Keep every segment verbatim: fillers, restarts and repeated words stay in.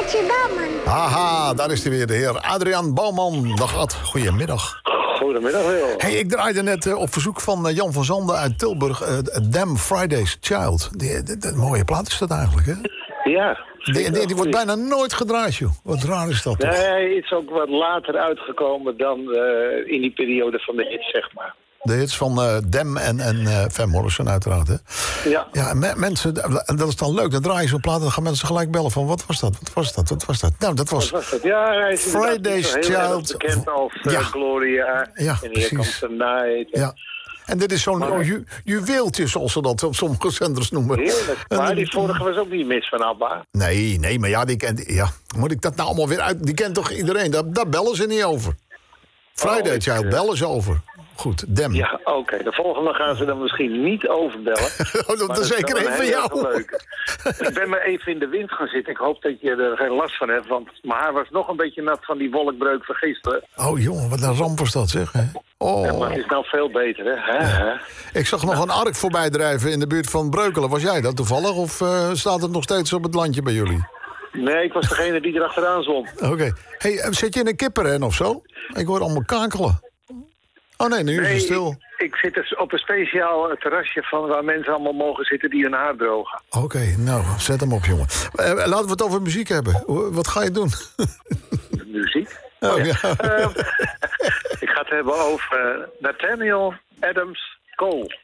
Adje Bouwman. Haha, daar is hij weer, de heer Adriaan Bouwman. Dag Ad, goedemiddag. Goedemiddag, Wil. Hey, ik draaide net uh, op verzoek van uh, Jan van Zanden uit Tilburg... Uh, Damn Friday's Child. Die, die, die, mooie plaat is dat eigenlijk, hè? Ja. Die, die, die wordt bijna nooit gedraaid, joh. Wat raar is dat, toch? Nee, hij is ook wat later uitgekomen dan uh, in die periode van de hits, zeg maar. De hits van uh, Dem en, en uh, Van Morrison uiteraard, hè? Ja. Ja, me, mensen, en dat is dan leuk. Dan draai je zo'n plaat en dan gaan mensen gelijk bellen van... wat was dat, wat was dat, wat was dat? Nou, dat was... Wat was dat? Ja, hij is Friday's heel Child. bekend als uh, ja. Gloria. Ja, en hier komt the night. Ja. En dit is zo'n maar, ju, juweeltje, zoals ze dat op sommige zenders noemen. Heerlijk. Maar die vorige was ook niet mis van ABBA. Nee, nee, maar ja, die kent... Ja, moet ik dat nou allemaal weer uit... Die kent toch iedereen? Daar, daar bellen ze niet over. Friday oh, Child, uh, bellen ze over. Goed, Dem. Ja, oké. Okay. De volgende gaan ze dan misschien niet overbellen. oh, dat is zeker één van jou. Leuk. Ik ben maar even in de wind gaan zitten. Ik hoop dat je er geen last van hebt. Want mijn haar was nog een beetje nat van die wolkbreuk van gisteren. Oh jongen, wat een ramp was dat, zeg. Hè? Oh. Ja, maar het is nou veel beter, hè? hè? Ja. Ik zag nog een ark voorbij drijven in de buurt van Breukelen. Was jij dat toevallig? Of uh, staat het nog steeds op het landje bij jullie? Nee, ik was degene die erachteraan zwom. Oké. Okay. Hey, zit je in een kippenren of zo? Ik hoor allemaal kakelen. Oh nee, nu is het stil. Ik, ik zit dus op een speciaal terrasje van waar mensen allemaal mogen zitten die hun haar drogen. Oké, okay, nou, zet hem op, jongen. Uh, laten we het over muziek hebben. Wat ga je doen? Muziek? Oh, oh, ja. ja. uh, ik ga het hebben over uh, Nathaniel Adams Cole.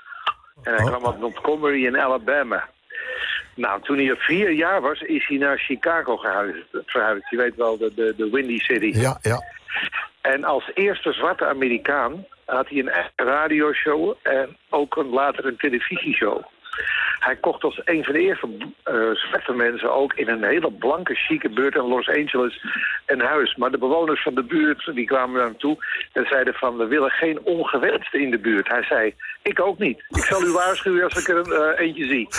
En hij oh. kwam uit Montgomery in Alabama. Nou, toen hij vier jaar was, is hij naar Chicago verhuisd. Je weet wel, de, de, de Windy City. Ja, ja. En als eerste zwarte Amerikaan had hij een eigen radioshow en ook een, later een televisieshow. Hij kocht als een van de eerste uh, zwarte mensen ook in een hele blanke, chique buurt in Los Angeles een huis. Maar de bewoners van de buurt die kwamen naar hem toe en zeiden van we willen geen ongewenste in de buurt. Hij zei, ik ook niet. Ik zal u waarschuwen als ik er een, uh, eentje zie.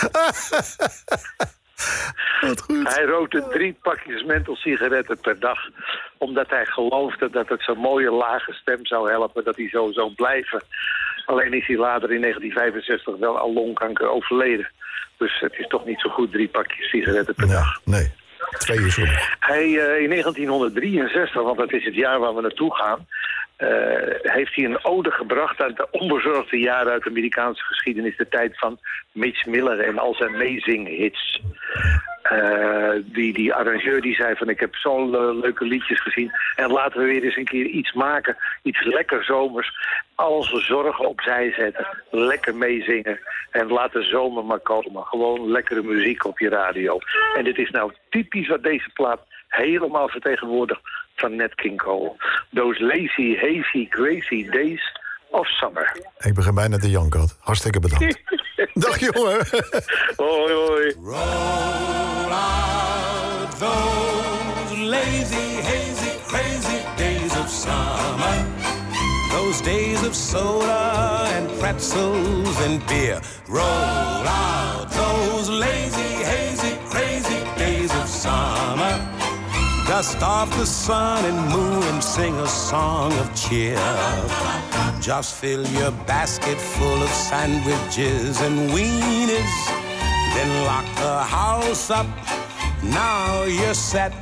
Wat goed. Hij rookte drie pakjes menthol sigaretten per dag. Omdat hij geloofde dat het zo'n mooie lage stem zou helpen. Dat hij zo zou blijven. Alleen is hij later in negentien vijfenzestig wel aan longkanker overleden. Dus het is toch niet zo goed drie pakjes sigaretten per nee, dag. Nee, twee uur zo. Hij uh, in negentienhonderddrieënzestig, want dat is het jaar waar we naartoe gaan... Uh, heeft hij een ode gebracht aan de onbezorgde jaren uit de Amerikaanse geschiedenis. De tijd van Mitch Miller en al zijn amazing hits. Uh, die, die arrangeur die zei van ik heb zo'n uh, leuke liedjes gezien. En laten we weer eens een keer iets maken. Iets lekker zomers. Al onze zorgen opzij zetten. Lekker meezingen. En laat de zomer maar komen. Gewoon lekkere muziek op je radio. En dit is nou typisch wat deze plaat helemaal vertegenwoordigt van Nat King Cole. Those lazy, hazy, crazy days of summer. Ik begin bijna te janken, had. Hartstikke bedankt. Dag, jongen. Hoi, hoi. Roll out those lazy, hazy, crazy days of summer. Those days of soda and pretzels and beer. Roll out those lazy, hazy, crazy days of summer. Dust off the sun and moon and sing a song of cheer. Just fill your basket full of sandwiches and weenies. Then lock the house up, now you're set.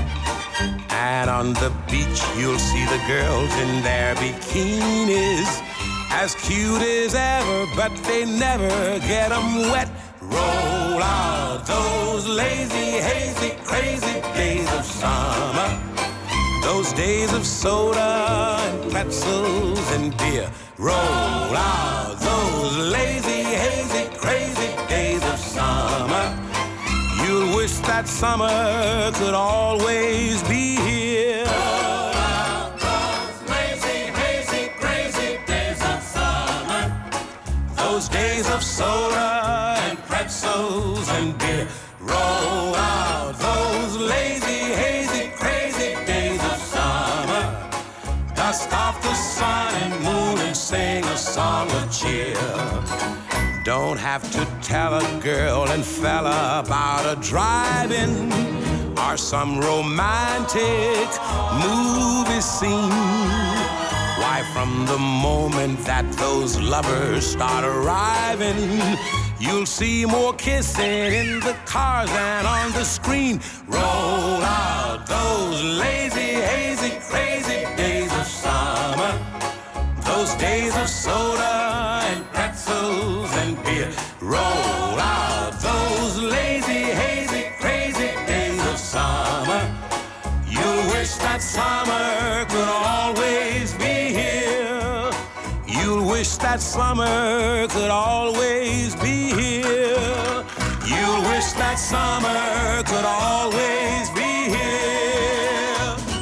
And on the beach you'll see the girls in their bikinis. As cute as ever, but they never get them wet. Roll out those lazy, hazy, crazy days of summer. Those days of soda and pretzels and beer. Roll out those lazy, hazy, crazy days of summer. You'll wish that summer could always be here. Roll out those lazy, hazy, crazy days of summer. Those days of soda and pretzels and beer. Roll out those lazy, hazy, crazy days of summer. Dust off the sun and moon and sing a song of cheer. Don't have to tell a girl and fella about a drive-in or some romantic movie scene. Why, from the moment that those lovers start arriving, you'll see more kissing in the cars than on the screen. Roll out those lazy, hazy, crazy days of summer. Those days of soda and pretzels and beer. Roll out those lazy, hazy, crazy days of summer. You'll wish that summer could always be here. You'll wish that summer could always be here. You'll wish that summer could always be